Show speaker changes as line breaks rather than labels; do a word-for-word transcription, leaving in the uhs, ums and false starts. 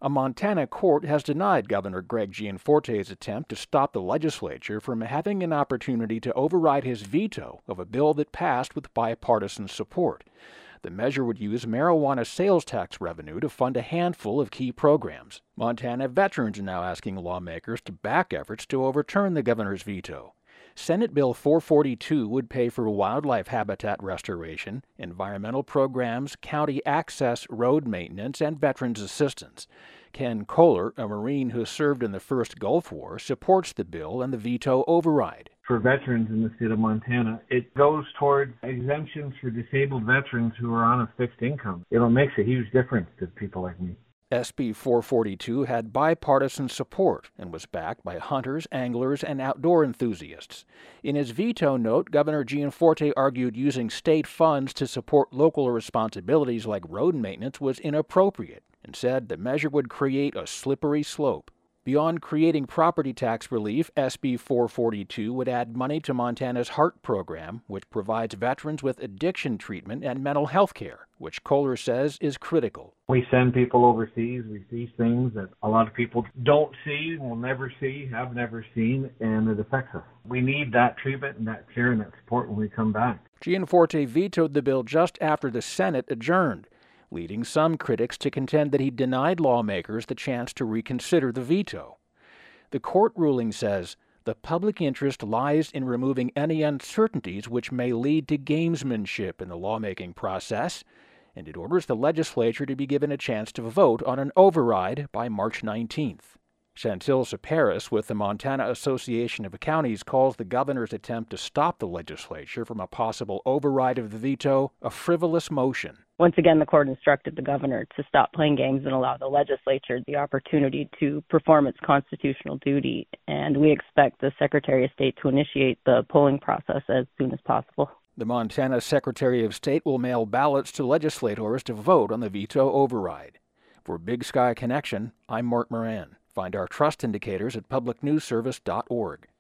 A Montana court has denied Governor Greg Gianforte's attempt to stop the legislature from having an opportunity to override his veto of a bill that passed with bipartisan support. The measure would use marijuana sales tax revenue to fund a handful of key programs. Montana veterans are now asking lawmakers to back efforts to overturn the governor's veto. Senate Bill four forty-two would pay for wildlife habitat restoration, environmental programs, county access, road maintenance, and veterans assistance. Ken Kohler, a Marine who served in the first Gulf War, supports the bill and the veto override.
For veterans in the state of Montana, it goes toward exemptions for disabled veterans who are on a fixed income. It'll make a huge difference to people like me.
S B four forty-two had bipartisan support and was backed by hunters, anglers, and outdoor enthusiasts. In his veto note, Governor Gianforte argued using state funds to support local responsibilities like road maintenance was inappropriate and said the measure would create a slippery slope. Beyond creating property tax relief, S B four forty-two would add money to Montana's HEART program, which provides veterans with addiction treatment and mental health care, which Kohler says is critical.
We send people overseas. We see things that a lot of people don't see, will never see, have never seen, and it affects us. We need that treatment and that care and that support when we come back.
Gianforte vetoed the bill just after the Senate adjourned, leading some critics to contend that he denied lawmakers the chance to reconsider the veto. The court ruling says the public interest lies in removing any uncertainties which may lead to gamesmanship in the lawmaking process, and it orders the legislature to be given a chance to vote on an override by March nineteenth. Chantil Saparis with the Montana Association of Counties calls the governor's attempt to stop the legislature from a possible override of the veto a frivolous motion.
Once again, the court instructed the governor to stop playing games and allow the legislature the opportunity to perform its constitutional duty, and we expect the Secretary of State to initiate the polling process as soon as possible.
The Montana Secretary of State will mail ballots to legislators to vote on the veto override. For Big Sky Connection, I'm Mark Moran. Find our trust indicators at public news service dot org.